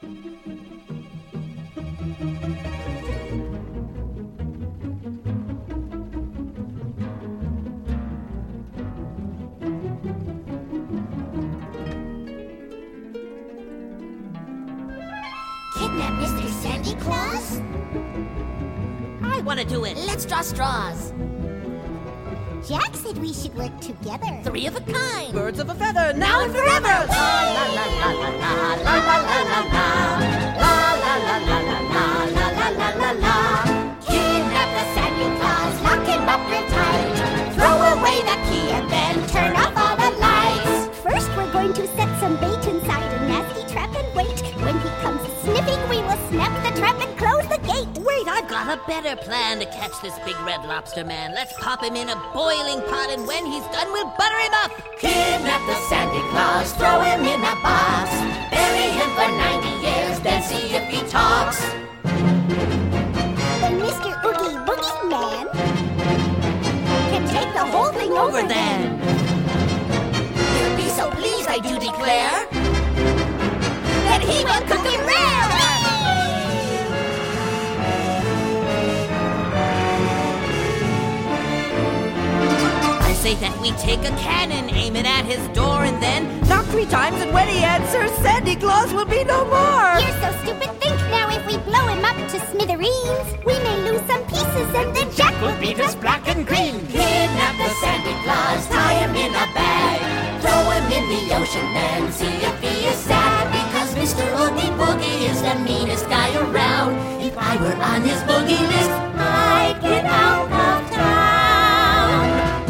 Kidnap Mr. Santa Claus? I want to do it. Let's draw straws. Jack said we should work together. Three of a kind. Birds of a feather, now and forever. La la la la la la la la la la la la la la la la la la la. Kidnap the Santa Claus, lock him up real tight. Throw away the key and then turn off all the lights. First we're going to set some bait inside a nasty trap and wait. When he comes sniffing, we will snap the trap and close the gate. Wait, I've got a better plan to catch this big red lobster man. Let's pop him in a boiling pot, and when he's done, we'll butter him up. Kidnap the Santa Claus, throw him in a box. Bury him for 90 years, then see if he talks. Then Mr. Oogie Boogie Man can take the whole thing over then. He'll be so pleased, I do declare, Then he will cook it rare. I say that we take a cannon, aim it at his door, and then Knock 3 times, and when he answers, Santa Claus will be no more. You're so stupid, think now if we blow him up to smithereens, we may lose some pieces and then Jack will beat us black and green. Kidnap the Santa Claus, tie him in a bag. Throw him in the ocean, then see if he is sad. Because Mr. Oogie Boogie is the meanest guy around. If I were on his boogie list, I'd get out of town.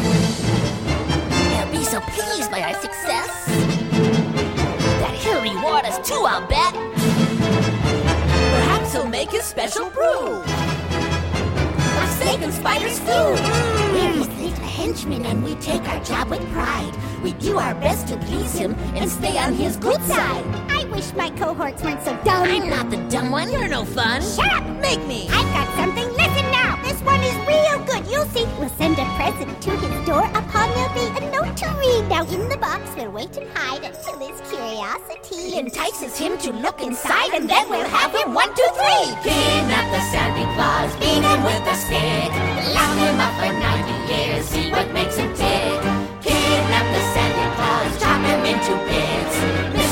he'll be so pleased by our success that he'll reward us too, I'll bet. Perhaps he'll make his special brew of steak and spider stew. We're his little henchmen and we take our job with pride. We do our best to please him and stay on his good side. I wish my cohorts weren't so dumb. I'm not the dumb one, you're no fun. Shut up! Make me. I've got something, listen now! This one is real good, you'll see. We'll send a present to his door, upon there'll be a note to read. Now in the box we'll wait and hide until his curiosity Entices him to look inside, and then we'll have him 1, 2, 3. Kidnap the Santa Claus, beat him with a stick. Lock him up for 90 years, see what makes him tick. Kidnap the Santa Claus, chop him into bits.